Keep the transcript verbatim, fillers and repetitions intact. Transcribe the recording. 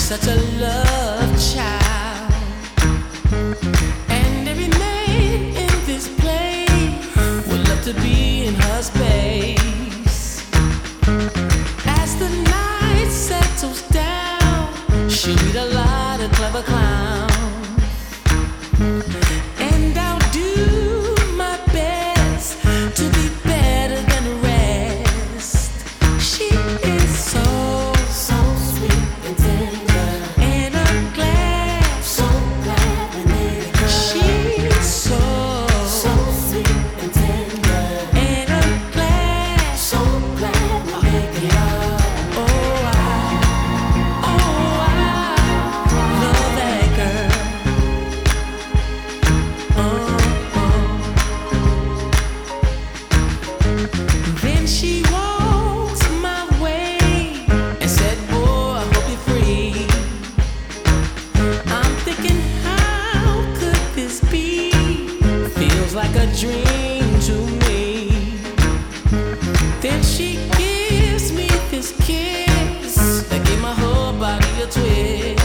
such a love child, and every man in this place would love to be in her space. As the night settles down, she'll meet a lot of clever clowns, and I'll do my best to be better than the rest. She is so, so sweet and tender, and I'm glad, so glad we made her. She's so, so sweet and tender, and I'm glad, so glad we made her. Oh, I, oh, I love that girl. Oh, oh. Then she walks my way and said, "Boy, I hope you're free." I'm thinking, how could this be? Feels like a dream to me. Then she gives me this kiss that gave my whole body a twist.